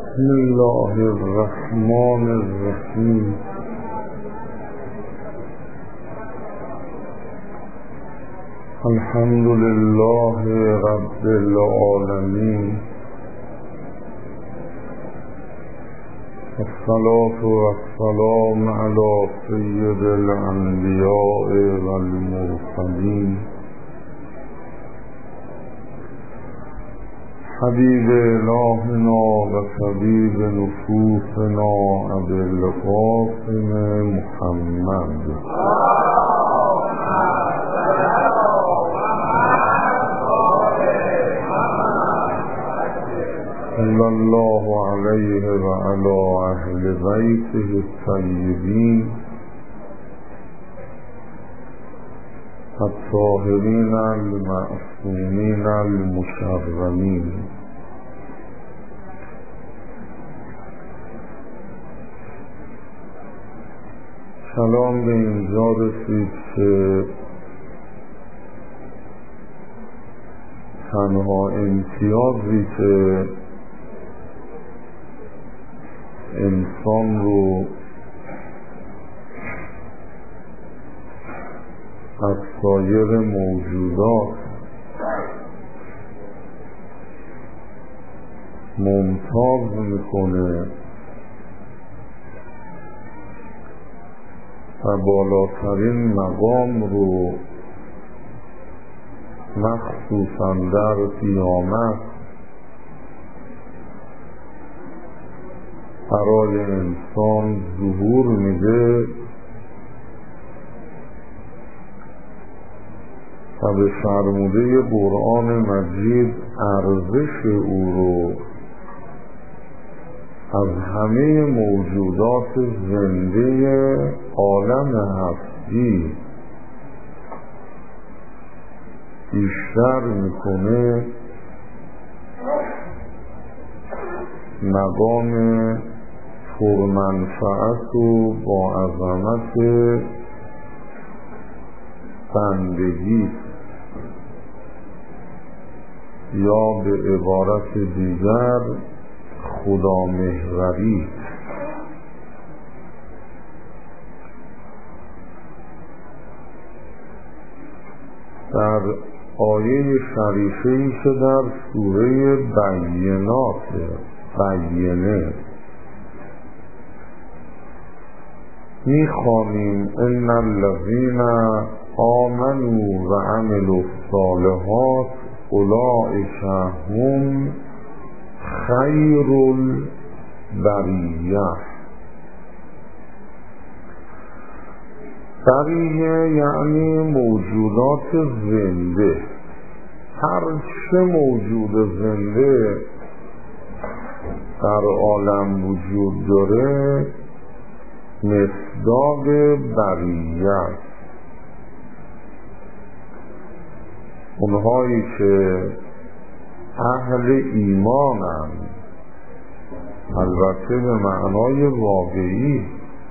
بسم الله الرحمن الرحیم. الحمد لله رب العالمین، الصلاة والسلام علی سید الانبیاء والمرسلین، حبیب الهنا و طبیب نفوسنا ابی القاسم محمد صلی الله علیه و علی اهل بیته الطیبین الطاهرین المعصومین المشرمین. کلام به اینجا رسید که تنها امتیازی که انسان رو از سایر موجودات ممتاز میکنه و بالاترین مقام رو مخصوصاً در قیامت برای انسان ظهور میده و به فرموده قرآن مجید ارزش او رو از همه موجودات زنده عالم هستی بیشتر میکنه. مقام پرمنفعت و با عظمت بندگی، یا به عبارت دیگر خدا محوری. در آیه شریفه‌ای که در سوره بینه می‌خوانیم ان الذین آمنوا و عملوا الصالحات اولئک هم خیر البریه. بریه یعنی موجودات زنده. هر چه موجود زنده در عالم وجود داره مصداق بریه است. اونهایی که اهل ایمانند، البته به معنای واقعی،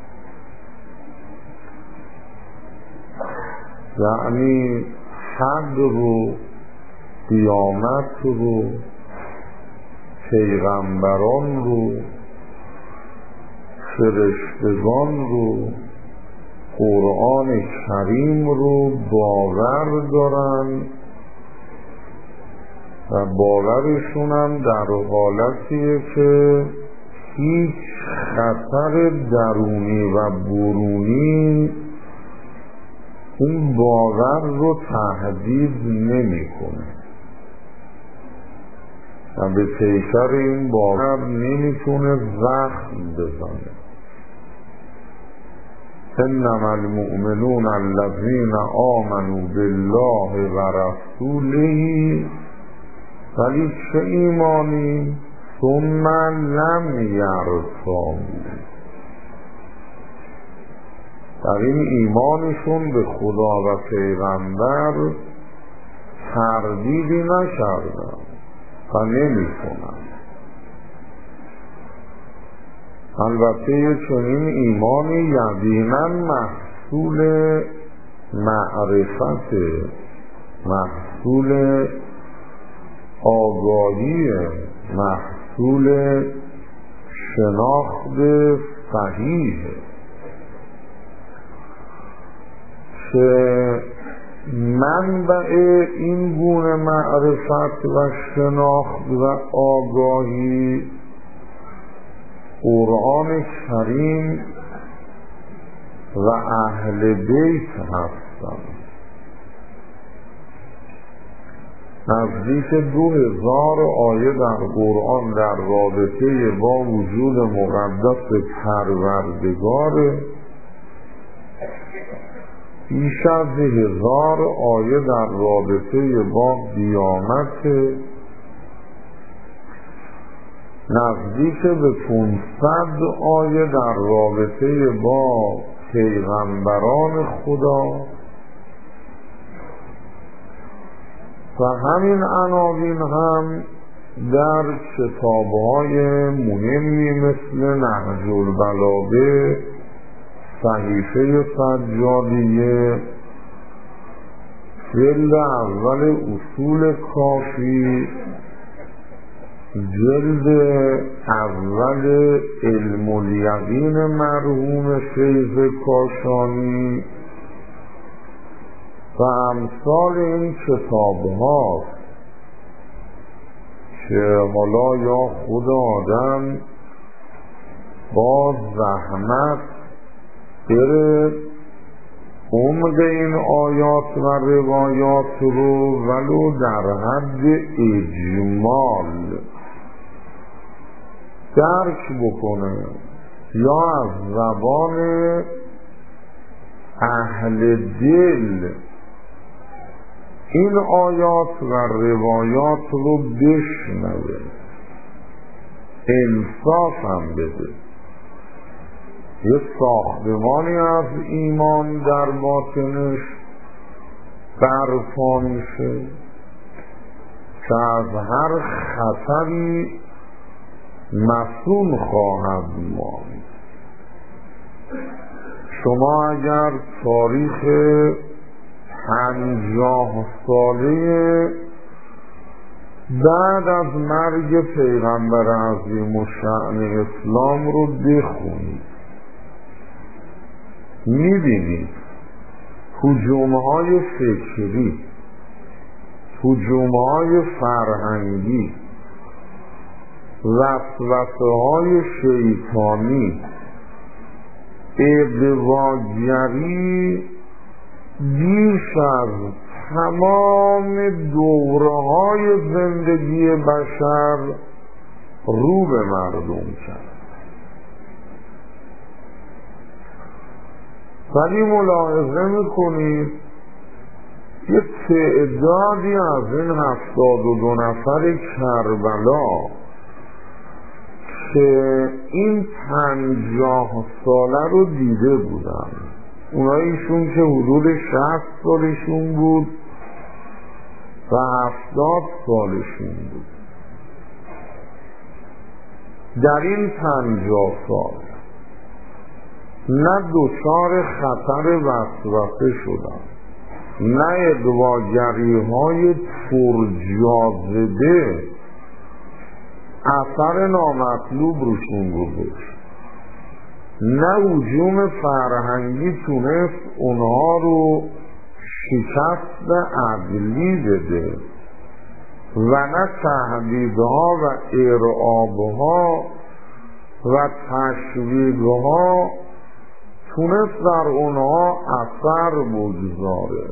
یعنی حق رو، قیامت رو، پیغمبران رو، فرشتگان رو، قرآن کریم رو باور دارن و باورشون هم در حالتیه که هیچ خطر درونی و برونی این باور رو تهدید نمی کنه و به پیکر این باور نمیتونه زخم بزنه. انما المؤمنون الذین آمنوا بالله و رسوله. ولی چه ایمانی؟ ثم لم یرتابوا. در این ایمانشون به خدا و پیغمبر تردیدی نکردن و نمی کنن. البته چنین ایمانی یقینا محصول معرفت، محصول آگاهی، محصول شناخت صحیحه که منبع این گونه معرفت و شناخت و آگاهی قرآن کریم و اهل بیت هستند. نزدیک 2000 آیه در قرآن در رابطه با وجود مقدس پروردگار، بیش از 1000 آیه در رابطه با قیامت، نزدیک به 500 آیه در رابطه با پیغمبران خدا و همین عناوین هم در کتاب‌های مهمی مثل نهج البلاغه، صحیفه سجادیه، جلد اول اصول کافی، جلد اول علم الیقین مرحوم فیض کاشانی و امثال این کتاب ها که حالا یا خود آدم با زحمت بره عمق این آیات و روایات رو ولو در حد اجمال درک بکنه یا از زبان اهل دل این آیات و روایات رو بشنوه، انصاف هم بده. یه ساختمانی از ایمان در باطنش برپا میشه که از هر خطری مسئول خواهد ماند. شما اگر تاریخ 50 ساله بعد از مرگ پیغمبر عظیم الشأن اسلام رو بخونید، میبینید هجوم‌های فکری، هجوم‌های فرهنگی، وسوسه‌های شیطانی، اغواگری بیش از تمام دوره‌های زندگی بشر رو به مردم کرد. ولی ملاحظه میکنید یه تعدادی از این 72 نفر کربلا که این 50 ساله رو دیده بودن، اوناییشون که حدود 60 سالشون بود و 70 سالشون بود، در این 50 سال نه دچار خطر وسوسه شدن، نه اغواگری های پرجاذبه اثر نامطلوب روشون گذاشت، نه هجوم فرهنگی تونست اونها رو شکست عقلی بده و نه تهدیدها و ارعابها و تشویقها تونست در اونها اثر بگذاره.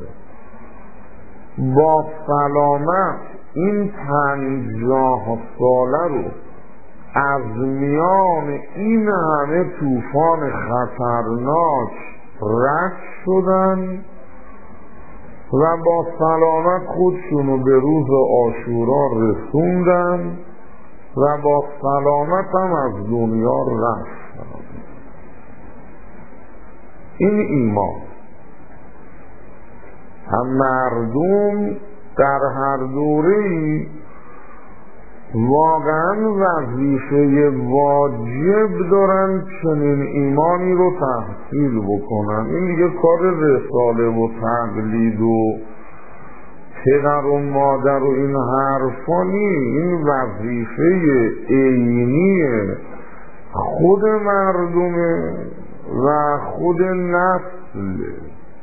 با سلامت این 50 ساله رو از میان این همه طوفان خطرناک رد شدن و با سلامت خودشونو به روز عاشورا رسوندن و با سلامت هم از دنیا رفتن. این ایمان هم مردم در هر دوره‌ای واقعا وظیفه واجب دارن چنین ایمانی رو تحصیل بکنن. این دیگه کار رساله و تقلید و پدر و مادر و این حرفا نیست، این وظیفه عینی خود مردمه و خود نسله.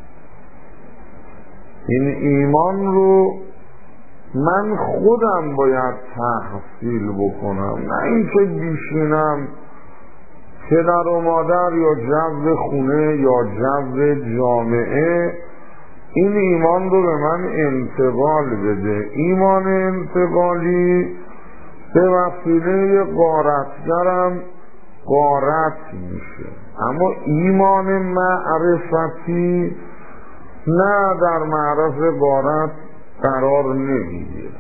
این ایمان رو من خودم باید تحصیل بکنم، نه اینکه بیشینم پدر و مادر یا جو خونه یا جو جامعه این ایمان رو به من انتقال بده. ایمان انتقالی به وسیله غارتگرم غارت میشه، اما ایمان معرفتی نه، در معرض غارت قرار نمیگیره.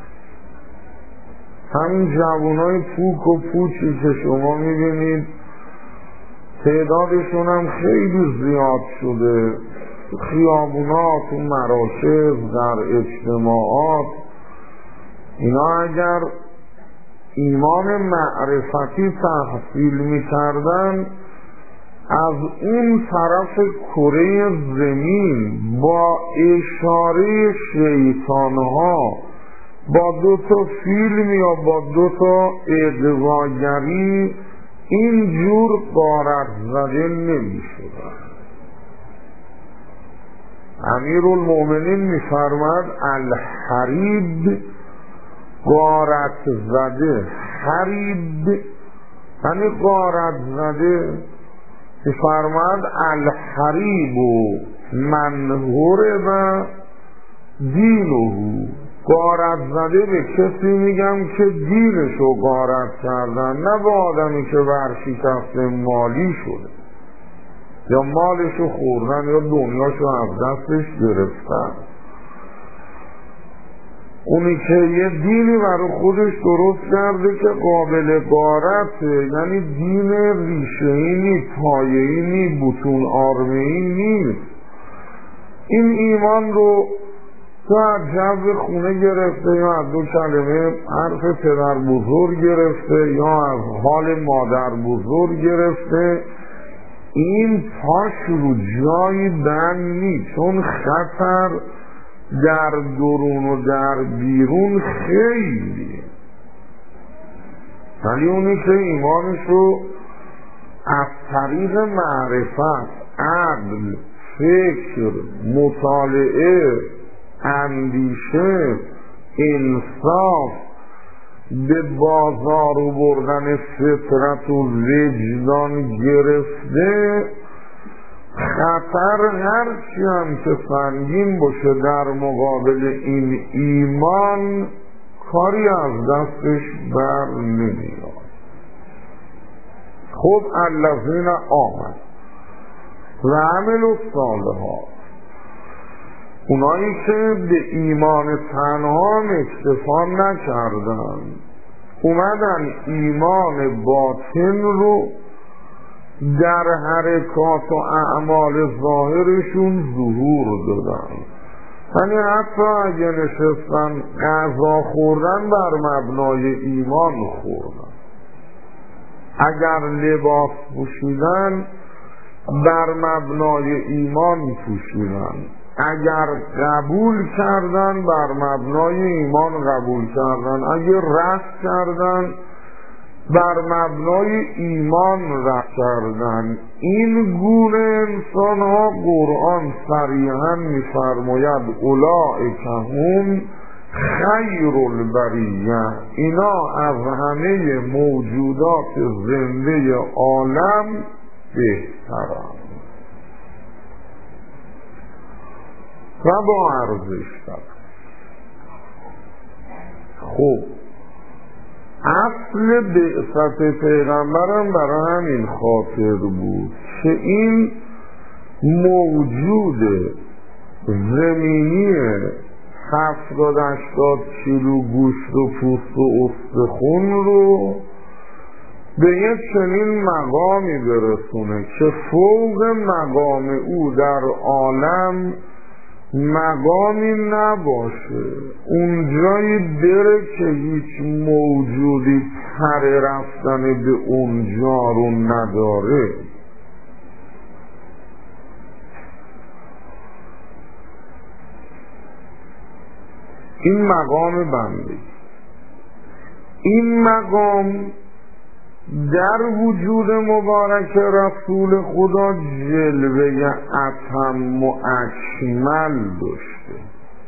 همین جوانای پوک و پوچی که شما میبینید تعدادشون هم خیلی زیاد شده، خیابونات و مراکز در اجتماعات، اینا اگر ایمان معرفتی تحصیل میکردن از اون طرف کره زمین با اشاره شیطانها با 2 تا فیلم یا با 2 تا اغواگری اینجور غارت زده نمی شدن. امیرالمومنین می‌فرماد الحریب غارت زده، حریب یعنی غارت زده. می‌فرماد الحریب من هرب دینه، غارت زده به کسی میگم که دینشو غارت کردن، نه به آدمی که ورشکست مالی شده یا مالشو خوردن یا دنیاشو از دستش گرفتن. اونی که یه دینی برای خودش درست کرده که قابل غارته، یعنی دین ریشه‌ای نی، پایه‌ای نی، بطون آرمه‌ای نیست. این ایمان رو تو از جو خونه گرفته یا از 2 کلمه حرف پدر بزرگ گرفته یا از حال مادر بزرگ گرفته، این پاش رو جایی بند نی، چون خطر در درون و در بیرون خیلی. ولی اونی که ایمانش رو از طریق معرفت، عقل، فکر، مطالعه، اندیشه، انصاف به بازار بردن فطرت و وجدان گرفته، خطر هرچی هم که سنگین باشه در مقابل این ایمان کاری از دستش بر نمیاد. خب الذین آمنوا و عملوا الصالحات، اونایی که به ایمان تنها اکتفا نکردن، اومدن ایمان باطن رو در حرکات و اعمال ظاهرشون ظهور دادن. یعنی حتی اگه نشستن غذا خوردن بر مبنای ایمان خوردن، اگر لباس پوشیدن بر مبنای ایمان پوشیدن، اگر قبول کردن بر مبنای ایمان قبول کردن، اگر رد کردن بر مبنای ایمان رد کردن. این گونه انسان ها قرآن صریحا می‌فرماید اولئک هم خیر البریه، اینا از همه موجودات زنده عالم بهترند و با ارزش‌تر. خب اصل بعثت پیغمبرم برای همین خاطر بود که این موجود زمینی 70-80 کیلو گوشت و پوست و استخون رو به یک چنین مقامی برسونه که فوق مقام او در عالم مقامی نباشه، اونجایی بره که هیچ موجودی پر رفتن به اونجا رو نداره. این مقام بنده، این مقام در وجود مبارک رسول خدا جلوه اتم و اکمل داشته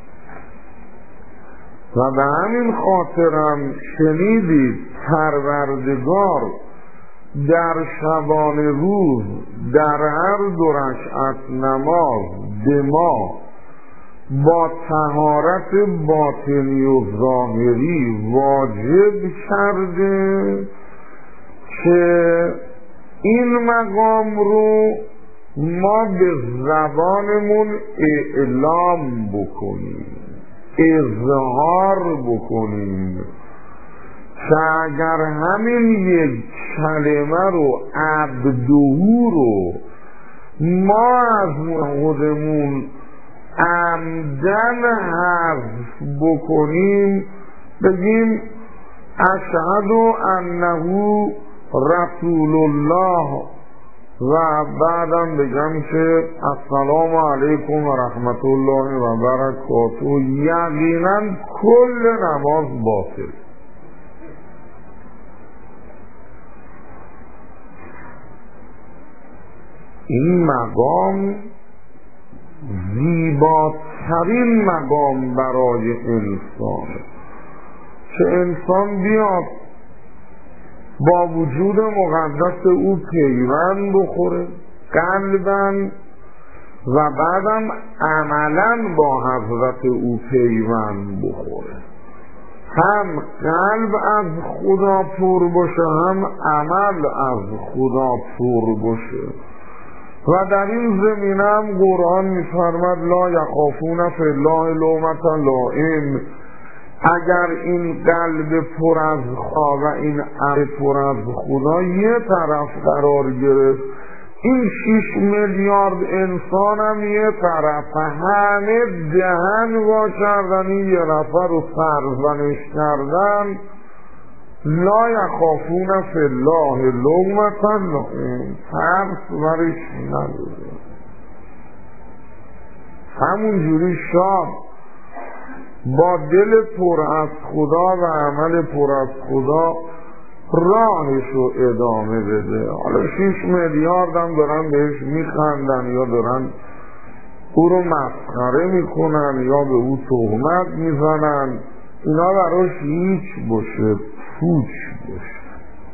و به همین خاطرم شنیدید پروردگار در شبانه روز در هر 2 رکعت نماز به ما با طهارت باطنی و ظاهری واجب کرده که این مقام رو ما به زبانمون اعلام بکنیم، اظهار بکنیم که اگر همین یک کلمه رو عبدهو رو ما از خودمون عمدن حذف بکنیم، بگیم اشهد انه رسول الله و بعدم بگم که السلام علیکم و رحمت الله و برکاته، یقینا کل نماز باطل. این مقام زیباترین مقام برای انسانه که انسان بیاد با وجود مقدس او پیوند بخوره قلباً و بعدم عملاً با حضرت او پیوند بخوره، هم قلب از خدا پر باشه هم عمل از خدا پر باشه. و در این زمینه هم قرآن می‌فرماد لا یخافون فی الله لومة لائم. اگر این قلب پر از خدا و این عقل پر از خدا یه طرف قرار گرفت، این 6 میلیارد انسان هم یه طرف، همه دهن وا کردن این یه نفر رو سرزنش کردن، لا یخافون فی الله لومة لائم، ترس برش نداره. همون جوری شاد با دل پر از خدا و عمل پر از خدا راهش رو ادامه بده. حالا 6 میلیارد هم دارن بهش میخندن یا دارن او رو مسخره میکنن یا به او تهمت میزنن، اینا براش هیچ باشه، پوچ باشه.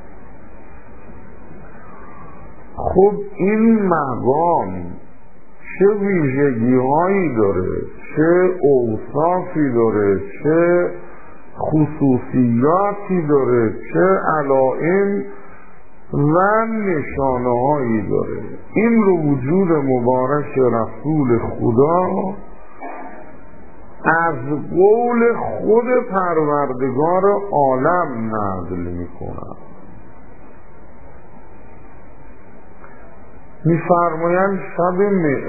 خب این مقام چه ویژگی هایی داره، چه اوصافی داره، چه خصوصیاتی داره، چه علائم و نشانه هایی داره. این رو وجود مبارک رسول خدا از قول خود پروردگار عالم نقل میکنه. میفرمایند شب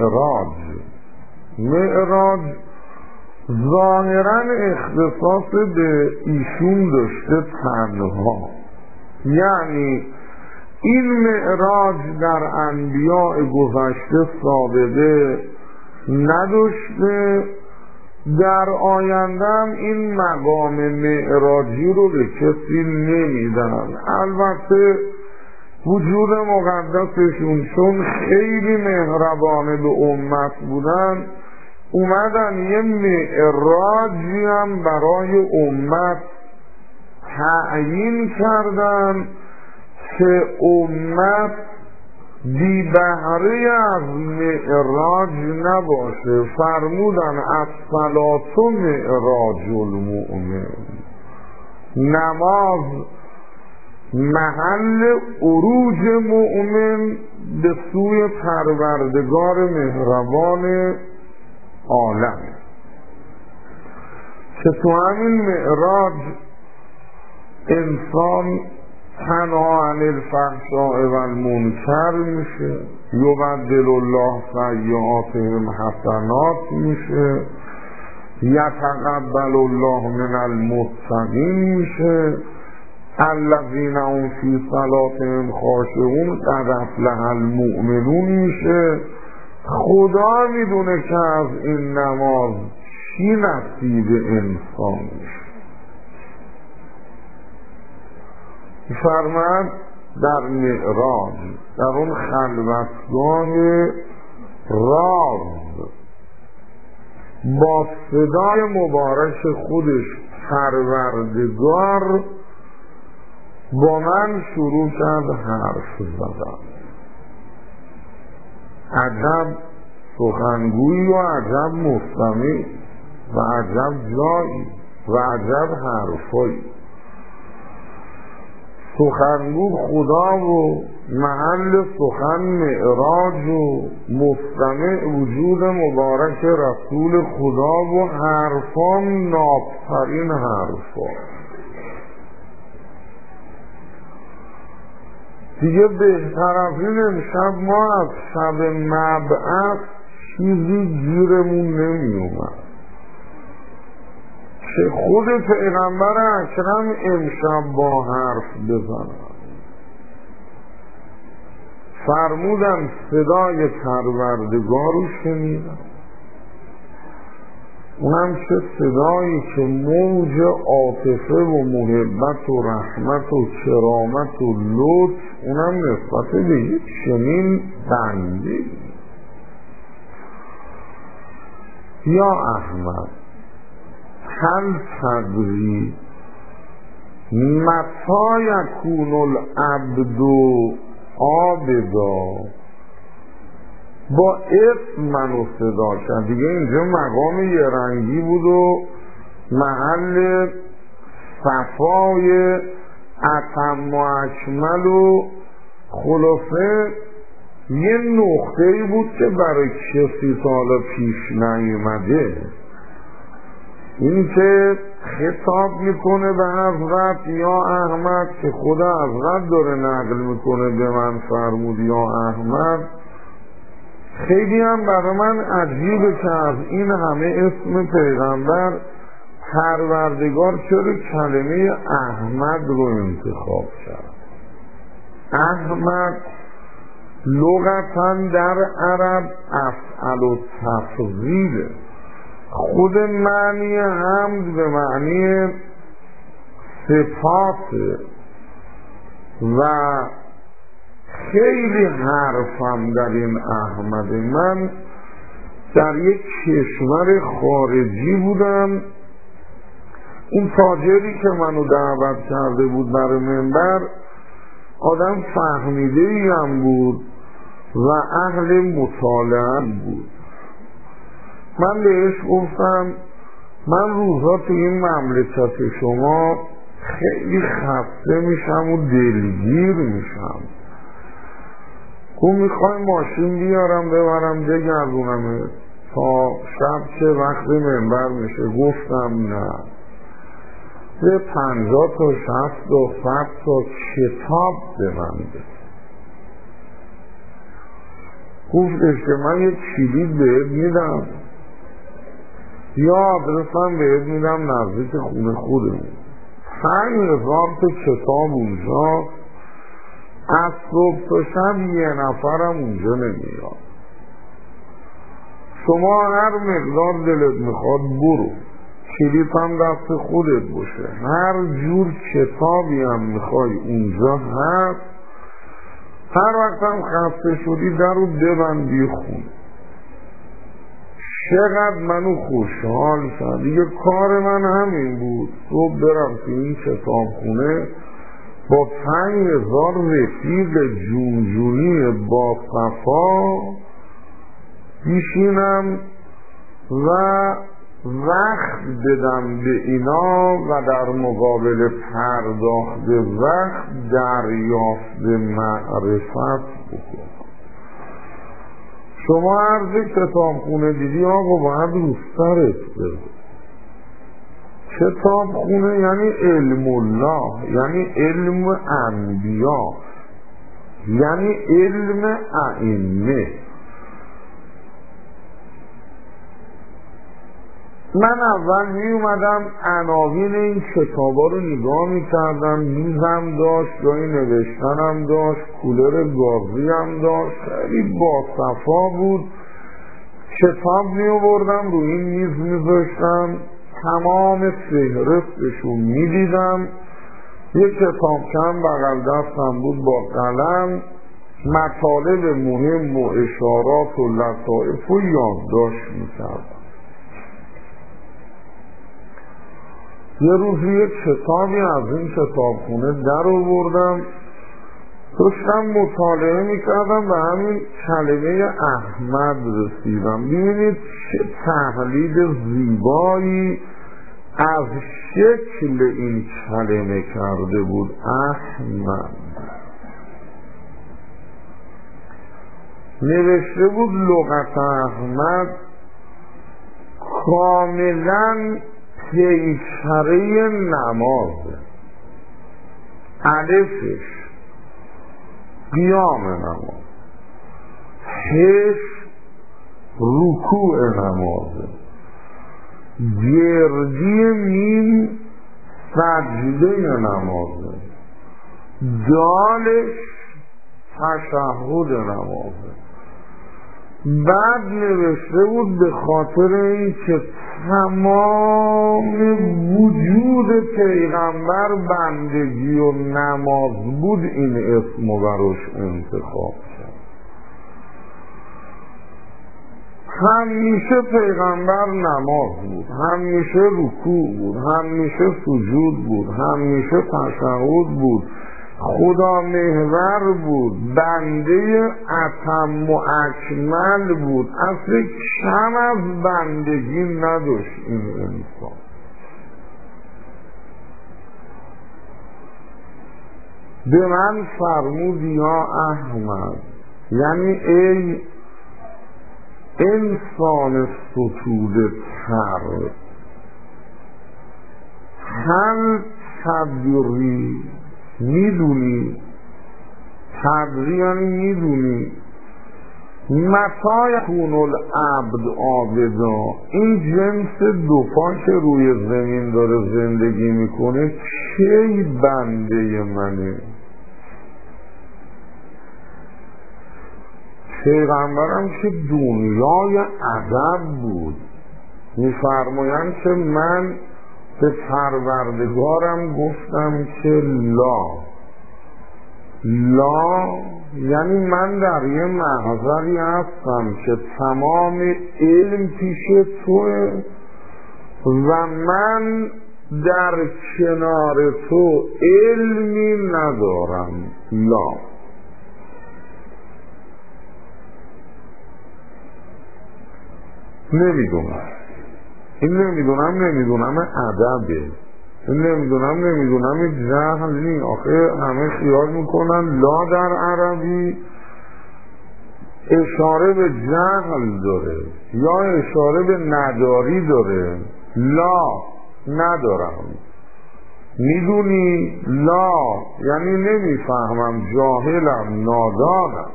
معراج ظاهرا اختصاص به ایشون داشته تنها، یعنی این معراج در انبیاء گذشته سابقه نداشته، در آیندهم این مقام معراجی رو به کسی نمیدن. البته وجود مقدسشون چون خیلی مهربانه به امت بودن، اومدن یه معراجی هم برای امت تعیین کردن که امت بی بهره از معراج نباشه. فرمودن الصلاة معراج المؤمن، نماز محل عروج مؤمن به سوی پروردگار مهربان عالم، که تو همین معراج انسان تنها عن الفحشاء و المنکر میشه، یبدل الله سیئاتهم حسنات میشه، یتقبل الله من المتقین میشه، الذین هم فی صلاتهم خاشعون قد افلح المؤمنون میشه. خدا میدونه که از این نماز چی نصیب انسان میشه. فرمان در معراج، در اون خلوتگاه راز، با صدای مبارک خودش پروردگار با من شروع کرد حرف زدن. عجب سخنگویی و عجب مستمع و عجب جایی و عجب حرفایی. سخنگو خدا و محل سخن معراج و مستمع وجود مبارک رسول خدا و حرفان نابترین حرفان. دیگه بهتر از این امشب ما از شب مبعث چیزی گیرمون نمی اومد که خود پیغمبر اکرم امشب با حرف بزنن. فرمودن صدای پروردگار رو شنیدم، اونم چه صدایی که موج عاطفه و محبت و رحمت و کرامت و لطف، اونم نسبت به یک چنین بنده. یا احمد هل تدری متی یکون العبد عابدا، با اسم منو صدا کرد. دیگه اینجا مقام یه رنگی بود و محل صفای اتم و اکمل و خلاصه یه نقطه‌ای بود که برای کسی تا حالا پیش نیومده. این که خطاب میکنه به حضرت یا احمد، که خدا حضرت داره نقل میکنه به من فرمود یا احمد، خیلی هم برای من عجیبه که از این همه اسم پیغمبر پروردگار چرا کلمه احمد رو انتخاب کرد. احمد لغتاً در عرب افعل و تفضیله. خود معنی حمد به معنی صفاته و خیلی حرفم در این احمد. من در یک کشور خارجی بودم، این تاجری که منو دعوت کرده بود برای منبر آدم فهمیده هم بود و اهل مطالعه بود. من بهش گفتم من روزا تو این مملکت شما خیلی خسته میشم و دلگیر میشم، میخوای ماشین بیارم ببرم بگردونم تا شب که وقت منبر میشه؟ گفتم نه، به 50 تا 60 تا 100 تا کتاب ببنده. گفتش که من یک کلید بهت میدم یا آدرسم بهت میدم نزدیک خونه خودمون، 5000 تا کتاب اونجا، از صبح تا شب یه نفرم اونجا نمیاد. شما هر مقدار دلت میخواد برو، کلیپ هم دست خودت باشه، هر جور کتابی هم میخوای اونجا هست. هر وقت هم خسته شدی در رو ببند بیخون. چقدر منو خوشحال کرد. دیگه کار من همین بود، صبح برم تو این کتاب خونه با 5000 رفیق جونجونی با صفا بیشینم و وقت بدم به اینا و در مقابل پرداخت وقت دریافت معرفت بکنم. شما عرض کتاب خونه دیدی آقا باید روسترت بده. کتاب خونه یعنی علم الله، یعنی علم انبیا، یعنی علم ائمه. من اول می اومدم عناوین این کتابا رو نگاه می کردم، میزم داشت، جای نوشتنم داشت، کولر گازی هم داشت، خیلی باصفا بود. کتاب می آوردم روی این میز میذاشتم، تمام فهرستشو می دیدم یک کتاب کم بغل دستم بود با قلم، مطالب مهم و اشارات و لطائف و یادداشت می‌کردم. یه روزی یک کتابی از این کتابخونه در آوردم، داشتم مطالعه میکردم و همین کلمه احمد رسیدم. ببینید چه تحلیل زیبایی از شکل این کلمه کرده بود. احمد نوشته بود لغت احمد کاملا پیکره نمازه. الفش قیام نماز، هش رکوع نمازه، گردی میم سجده نمازه، دالش تشهد نمازه. بعد نوشته بود به خاطر این که تمام وجود پیغمبر بندگی و نماز بود این اسمو براش انتخاب کرد. همیشه پیغمبر نماز بود، همیشه رکوع بود، همیشه سجود بود، همیشه تشهد بود، خدا محور بود، بنده اتم و اکمل بود، اصلا کم از بندگی نداشت این انسان. به من فرمود یا احمد، یعنی ای انسان ستوده تر، هل تدری، میدونی، تدری یعنی میدونی، متی یکون العبد عابدا، این جنس دو پا که روی زمین داره زندگی میکنه کی بنده منه؟ پیغمبرم که دنیای ادب بود، میفرمایند که من به پروردگارم گفتم که لا یعنی من در یه محضری هستم که تمام علم پیش توه و من در کنار تو علمی ندارم. لا نمیدونم، این نمیدونم ادبه، این نمیدونم جهل نی. آخه همه خیال میکنن لا در عربی اشاره به جهل داره یا اشاره به نداری داره. لا ندارم، میدونی، لا یعنی نمیفهمم، جاهلم، نادانم.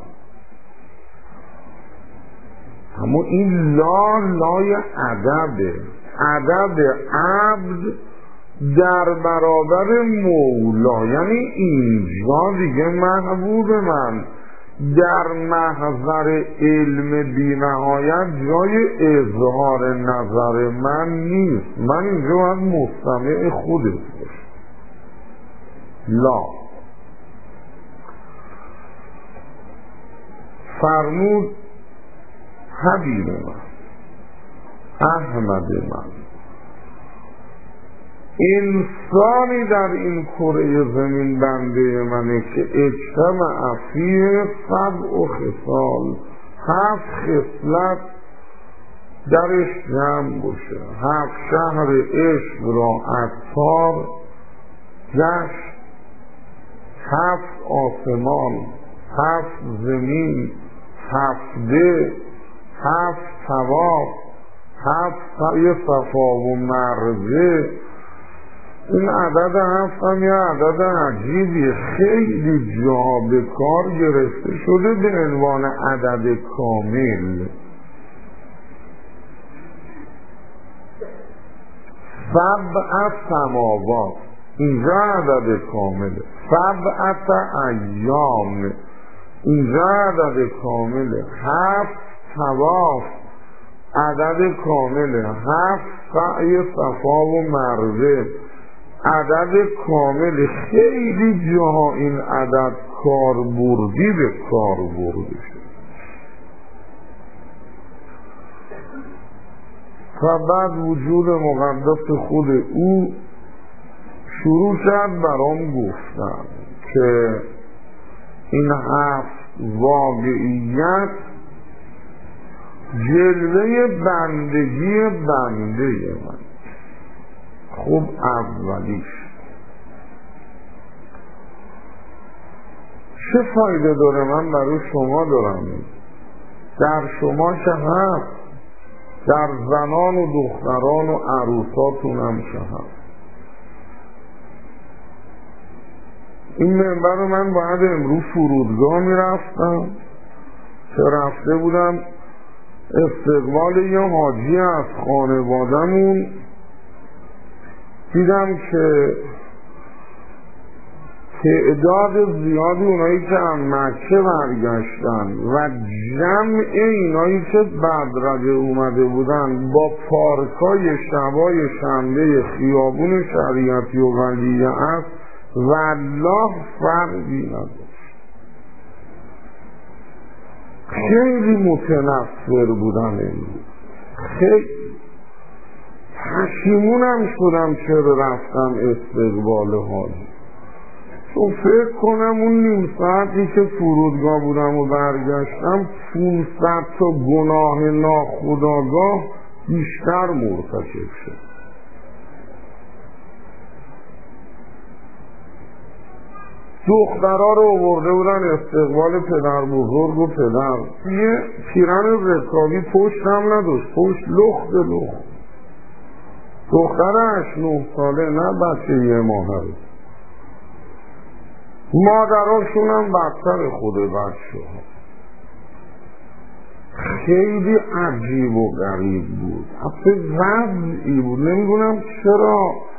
اما این لای ادبه، ادب عبد در برابر مولا، یعنی اینجا دیگه محبوب من در محضر علم بی نهایت جای اظهار نظر من نیست، من اینجا باید مستمع خودت باشم. لا فرمود حبیب من، احمد من، انسانی در این کره زمین بنده منه که اجتمع فیه 7 خصال، 7 خصلت درش جمع باشه. 7 شهر عشق را عطار گشت، 7 آسمان، 7 زمین، 7 ده، 7 طواف، 7 سعی صفا و مروه. این عدد 7 هم یه عدد عجیبیه، خیلی جا به کار گرفته شده به عنوان عدد کامل. 7 سماوات اینجا عدد کامله، 7 ایام اینجا عدد کامله، 7 طواف عدد کامله، 7 سعی صفا و مروه عدد کامل. خیلی جاها این عدد کاربردی به کار برده شد و بعد وجود مقدس خود او شروع کرد برام گفتن که این 7 واقعیت جلوه بندگی بنده من. خب اولیش چه فایده داره؟ من برای شما دارم، در شما که هست، در زنان و دختران و عروساتون هم که هست. این منبر رو من باید امروز فرودگاه میرفتم که رفته بودم استقبال یه حاجی از خانوادمون، دیدم که تعداد زیادی اونایی که از مکه برگشتن و جمع اینایی که بدرقه اومده بودن با پارکای شبای شنبه خیابون شریعتی و ولیعصر است والله فرقی نداشت. خیلی متنفر بودن امروز، خیلی پشیمونم شدم چرا رفتم استقبال حاجی. تو فکر کنم اون نیم ساعتی که فرودگاه بودم و برگشتم 500 تا گناه ناخودآگاه بیشتر مرتکب شد. دخترها رو آورده بودن استقبال پدر بزرگ و پدر، یه پیرن رکابی پشتم نداشت، پشت لخت. دختر 8-9 ساله، نه بچه 1 ماهه. مادراشون هم بدتر خود بچه ها. خیلی عجیب و غریب بود، اصلا وضعی بود. نمیدونم چرا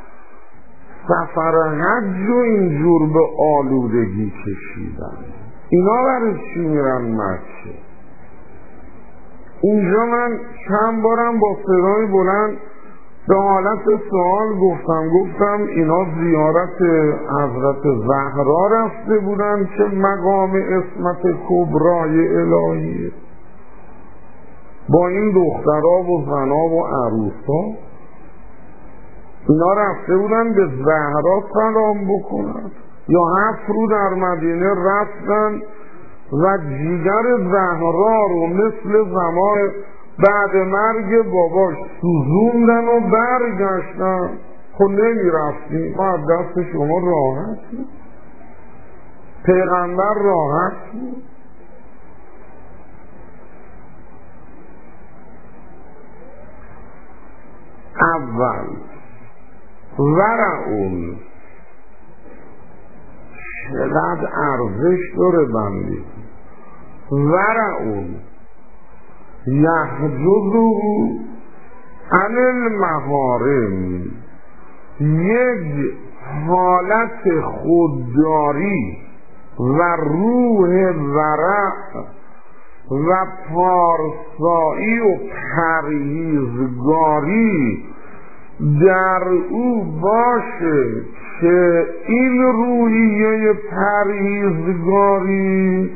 سفر حج رو اینجور به آلودگی کشیدن. اینا برای چی میرن مکه؟ اونجا من چند بارم با صدای بلند به حالت سوال گفتم اینا زیارت حضرت زهرا رفته بودن که مقام عصمت کبرای الهیه، با این دخترها و زنها و عروسها. اینا رفته بودن به زهرا سلام بکنن یا 7 رو در مدینه رفتن و جیگر زهرا رو مثل زمان بعد مرگ باباش سوزوندن و برگشتن؟ خب نمی رفتیم ما از دست شما راحتیم؟ پیغمبر راحت بود؟ اول ورعون چقدر ارزش داره بندی. ورعون یحجزو عن المحارم، یک حالت خودداری و روح ورع و پارسایی و پرهیزگاری در او باشه که این روحیه پرهیزگاری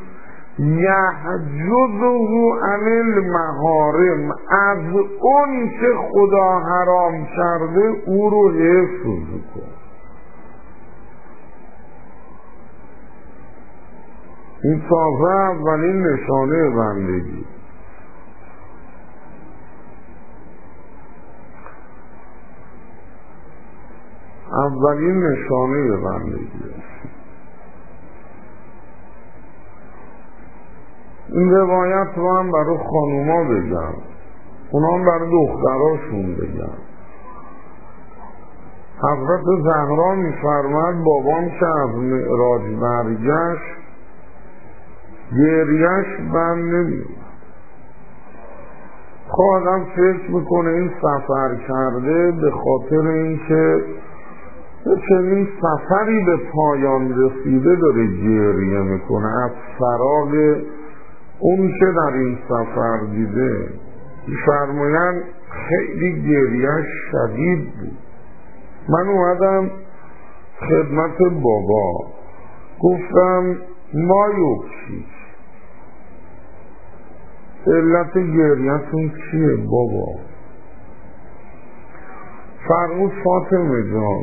یحجزه عن المحارم، از اون که خدا حرام کرده او رو حفظ کن. این تازه اولین نشانه بندگی. اولین نشانه بندگی. این روایت رو هم برای خانوما بگم، اونا هم برای دختراشون بگم. حضرت زهرا میفرماد بابام که از معراج برگشت گریهش بند نمیاد. خب آدم فکر میکنه این سفر کرده به خاطر اینکه چنین سفری به پایان رسیده داره گریه میکنه از فراغ اون که در این سفر دیده. فرمایند خیلی گریهش شدید بود. من اومدم خدمت بابا گفتم مایوکشی علت گریتون چیه بابا؟ فرمود فاطمه جان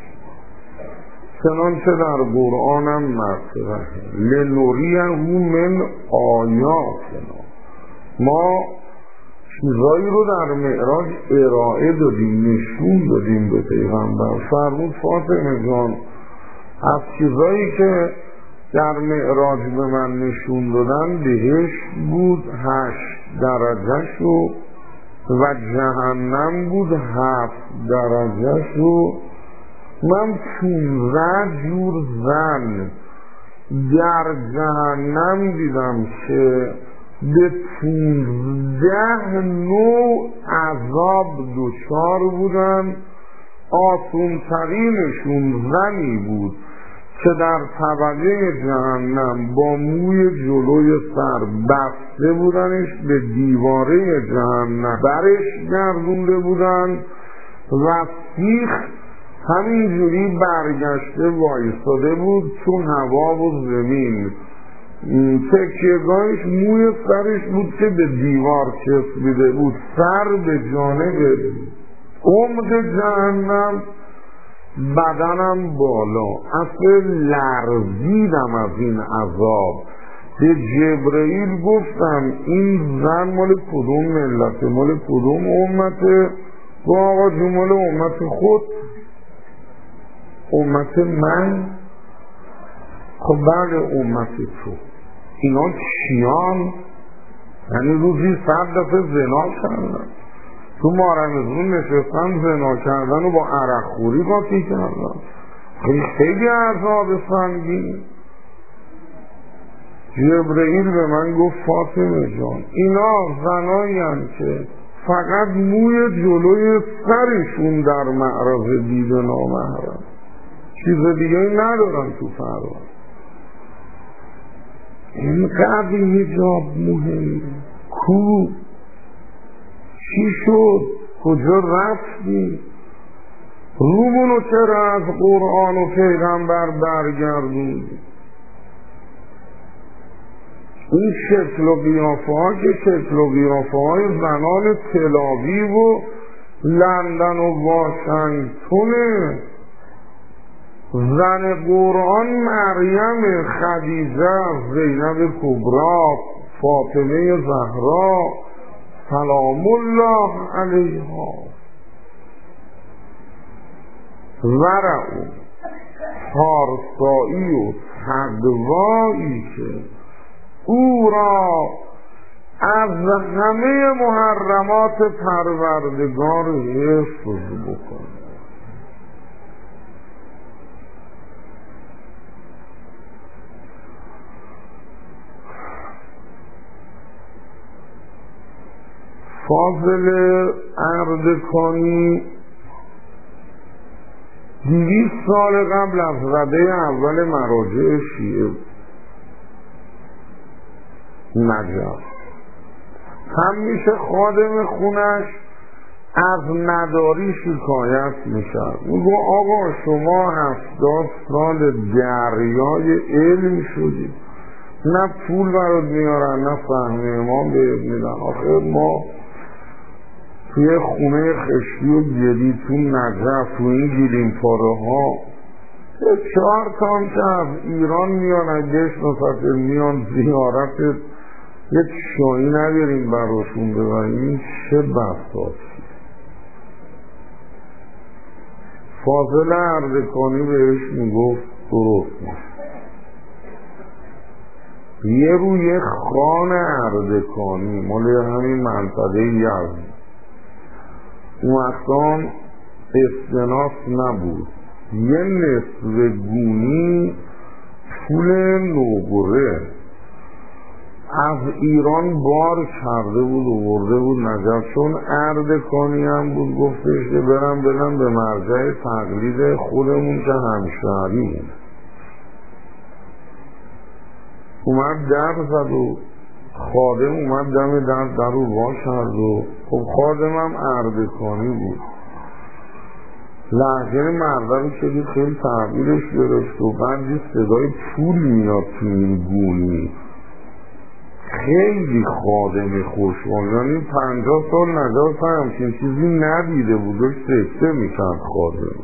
چنانچه در قرآنم مطرحه لنوریه من آیاتنا، ما چیزایی رو در معراج ارائه دادیم، نشون دادیم به پیغمبر. فرمود فاطمه جان از چیزایی که در معراج به من نشون دادن بهشت بود 8 درجه و جهنم بود 7 درجه من 15 جور زن در جهنم دیدم که به 15 نوع عذاب دچار بودن. آسونترینشون زنی بود که در طبقه جهنم با موی جلوی سر بسته بودنش به دیواره جهنم برش گردونده بودن و سیخ همینجوری برگشته وایستاده بود چون هوا و زمین تکیهگاهش موی سرش بود که به دیوار چسبیده بود، سر به جانب عمق جهنم، بدنم بالا. اصلا لرزیدم از این عذاب. به جبرئیل گفتم این زن مال کدوم ملته، مال کدوم امته؟ با آقا جون مال امت خود، امت من. خب بعد امت تو اینا چیان؟ یعنی روزی 100 دفعه زنا کردن، تو مارمزون نشستن زنا کردن و با عرق خوری قاطی کردن. خیلی عذاب سنگین. جبرئیل به من گفت فاطمه جان اینا زنایی هستند که فقط موی جلوی سرشون در معرض دید نامحرم، چیز دیگه ندارن تو پرواز. اینقدر حجاب مهمه. کو چی شد؟ کجا رفتی؟ رومونو چرا از قرآن و پیغمبر برگردوندی؟ این شکل و قیافه ها که شکل و قیافه های زنان تلاویو و لندن و واشنگتونه. زن قرآن مریم، خدیجه، زینب کبرا، فاطمه زهرا سلام الله علیها، ورع پارسایی و تقوایی که او را از همه محرمات پروردگار حفظ بکنه. فاضل اردکانی 200 سال قبل از رده اول مراجع شیعه نجف همیشه خادم خونش از نداری شکایت میشد. میگو آقا شما 70 سال دریای علم شدید، نه پول برات میارن نه فهم امام بهت میدن. آخه ما توی خونه خشتی و گلی تو نجف تو این گیریم پاره ها 4 تام که از ایران میان اگهش نصفه میان زیارت یک شایی نداریم براشون ببریم. این چه بساطی. فاضل اردکانی بهش میگفت درست نیست. یه روی خان اردکانی مال همین منطقه یزد اون وقتان اسکناس نبود، یه نصف گونی پول نوگره از ایران بار کرده بود و برده بود نجف. چون اردکانی هم بود گفتش که برم بدم به مرجع تقلید خودمون که همشهریمون. اومد در زد و خادم اومد دم در رو وا کرد و خب خادمم اردکانی بود. لهجه مردم که خیلی تغییرش گرفت و بعد صدای پول میاد تو این گونی، خیلی خادم خوشحال، یعنی 50 سال نجات همچین چیزی ندیده بودش، سکته میکرد خادم.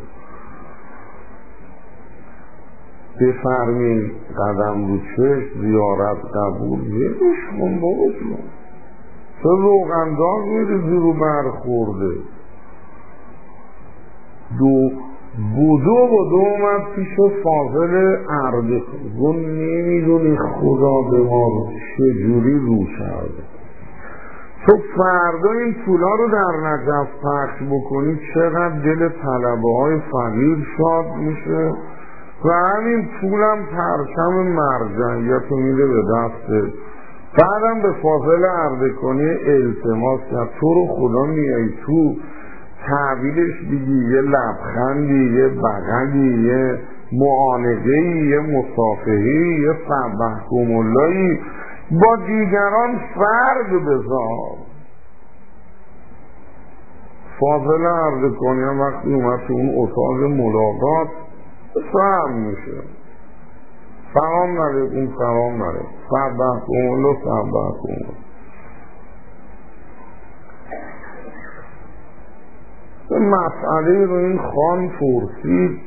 بفرمین قدم رو چشم، زیارت قبول، یکش کن بابا جون، تو روغنداز میریزی رو برخورده. بودو اومد پیش فاضل اردکان، گفت نمیدونی خدا به ما چجوری رو کرده، تو فردا این پولا رو در نجف پخش بکنی چقدر دل طلبه های فقیر شاد میشه و همین پولم پرچم مرجعیت رو میده به دسته. بعدم به فاضل اردکانی التماس کرد تو رو خدا میای تو تحویلش بگی، یه لبخندی، یه بغلی، یه معانقهی، یه مصافحهی، یه سبحکم اللهی با دیگران فرق بذار. فاضل اردکانی هم وقتی اومد تو اون اتاق ملاقات فهم میشه، سلام علیکم، سلام علیکم، سبحکم الله، سبحکم الله. مسئله رو این خان پرسید،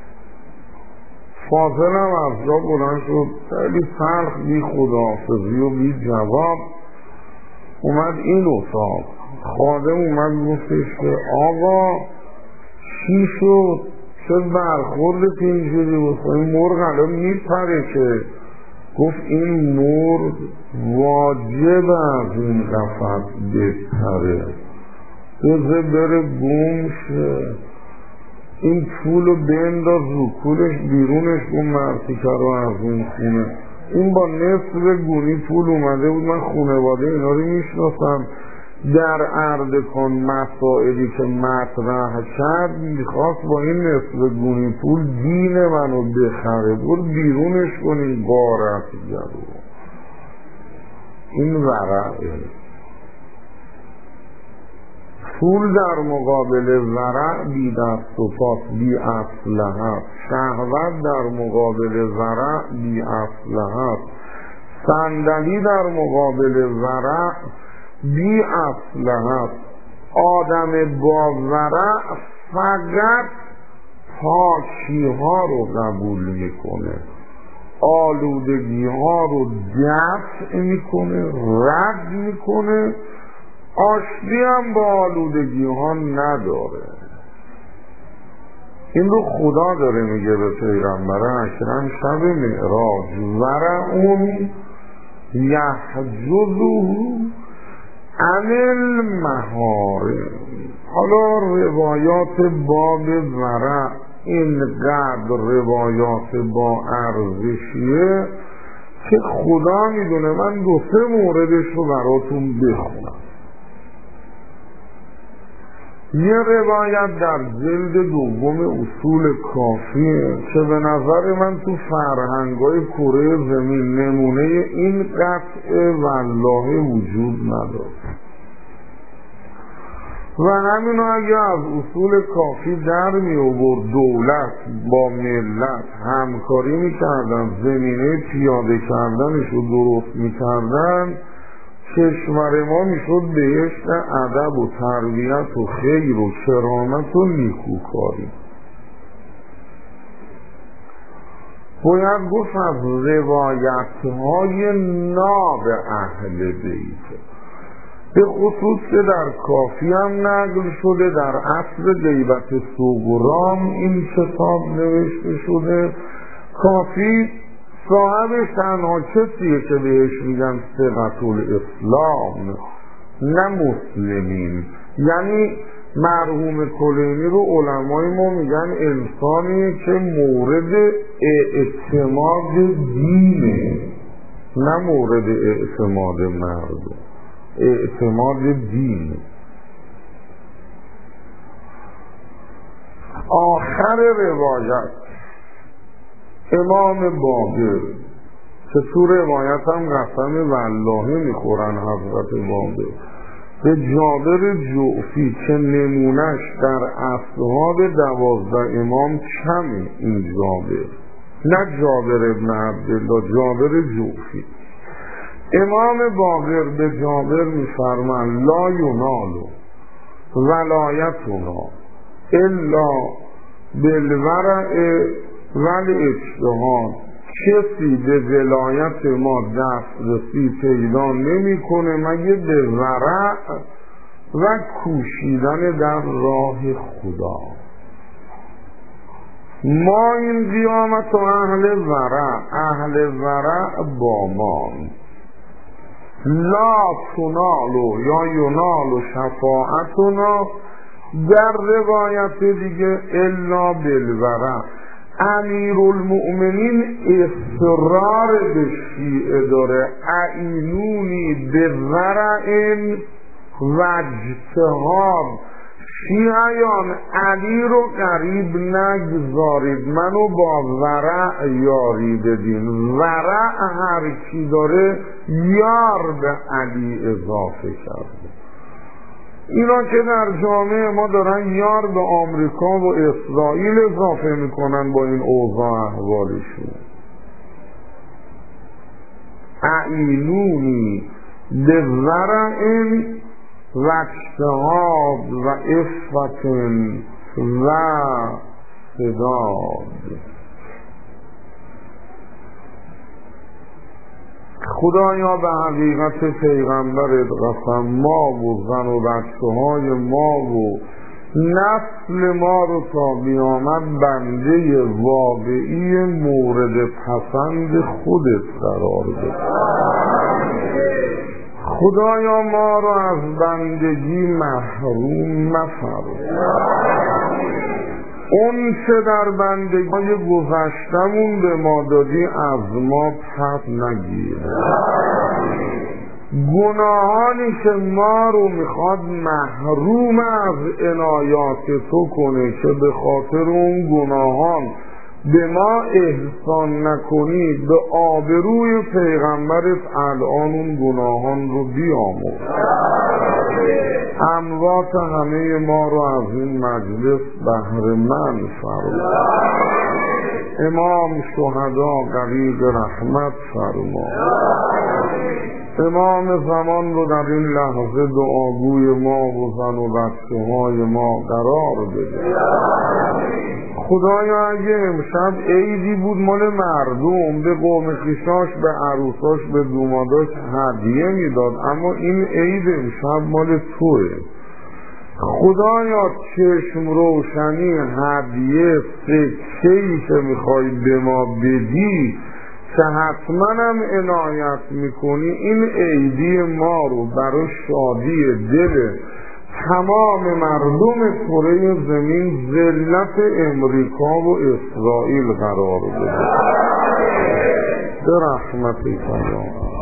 فاضل هم از جا بلند شد، خیلی سرخ، بی خداحافظی و بی جواب اومد این اتاق. خادم اومد گفتش که آقا چی شد؟ چه برخورد اینجوری بود؟ این مرغ الان میپره که. گفت این مرغ واجب از این قفس بپره، بذار بره گم شه، این پولو بنداز رو کولش، بیرونش کن مرتیکه رو از این خونه. این با نصف گونی پول اومده بود، من خونواده اینا رو میشناسم، در اردکان مسائلی که مطرح کرد میخواست با این نصف گونی پول دین منو بخره، بود بیرونش کن این غارتگر رو. این ورعه، پول در مقابل ورع بی دست و پاس، بی اسلحه. شهوت در مقابل ورع بی اسلحه. صندلی در مقابل ورع بی اسلحه. آدم با ورع فقط پاکی ها رو قبول میکنه، آلودگی ها رو دفع میکنه، رد میکنه، آشتی هم با آلودگی ها نداره. این رو خدا داره میگه به پیغمبر اکرم شب معراج، ورعون یحجزه عن المحارم. حالا روایات باب ورع اینقدر روایات با ارزشیه که خدا میدونه من 2-3 موردش رو براتون بخونم. یه روایت در جلد 2 اصول کافیه که به نظر من تو فرهنگای کره زمین نمونه این قطع والله وجود نداره و همینو اگه از اصول کافی در می آورد، دولت با ملت همکاری میکردن، زمینه پیاده کردنش رو درست میکردن، کشور ما میشد بهشت ادب و تربیت و خیر و کرامت و نیکوکاری. باید گفت از روایت‌های ناب اهل بیت، به خصوص که در کافی هم نقل شده، در اصل غیبت صغرام این کتاب نوشته شده. کافی صاحبش تنها کسیه که بهش میگن ثقة الاسلام، نه مسلمین. یعنی مرحوم کلینی رو علمای ما میگن انسانیه که مورد اعتماد دینه، نه مورد اعتماد مردم، اعتماد دین. آخر روایت امام باقر که تو روایت هم قسم والله میخورن حضرت باقر، به جابر جعفی که نمونش در اصحاب 12 امام کمه. این جابر، نه جابر ابن عبدالله، جابر جعفی. امام باقر به جابر میفرمان لا ینالو ولایتنا الا بالورع والاجتهاد. کسی به ولایت ما دسترسی پیدا نمیکنه مگه به ورع و کوشیدن در راه خدا. ما این قیامت و اهل ورع با ما. لا تنالو یا ینالو شفاعتنا، در روایت دیگه الا بالورع. امیرالمؤمنین اصرار به شیعه داره اعینونی به ورع و اجتهاد. شیعیان علی رو قریب نگذارید، منو با ورع یاری بدین. ورع هر کی داره یار به علی اضافه کرده. اینا که در جامعه ما دارن یار به آمریکا و اسرائیل اضافه میکنن با این اوضاع احوالشون. اعینونی به ورع و اجتهاد و عفت و سداد. خدایا به حقیقت پیغمبرت قسم، ما و زن و بچه های ما و نسل ما رو تا قیامت بنده واقعی مورد پسند خودت قرار بده. خدایا ما رو از بندگی محروم مفرما. اون چه در بندگی گذشتمون به ما دادی از ما پس نگیر. گناهانی که ما رو میخواد محروم از عنایات تو کنه که به خاطر اون گناهان به ما احسان نکنی، به آبروی پیغمبرت الان اون گناهان رو بیامرز. اموات همه ما رو از این مجلس بهره‌مند فرما. امام شهدا غریق رحمت فرما. امام زمان رو در این لحظه دعاگوی ما و زن و بچه های ما قرار بده. خدایا اگه امشب عیدی بود مال مردم، به قوم خویشاش، به عروساش، به دوماداش هدیه میداد، اما این عید امشب مال توه. خدایا چشم روشنی، هدیه، سکه‌ای که میخوای به ما بدی که حتما هم عنایت میکنی، این عیدی ما رو برای شادی دل تمام مردم کره زمین، ذلت امریکا و اسرائیل قرار بده. به رحمتت یا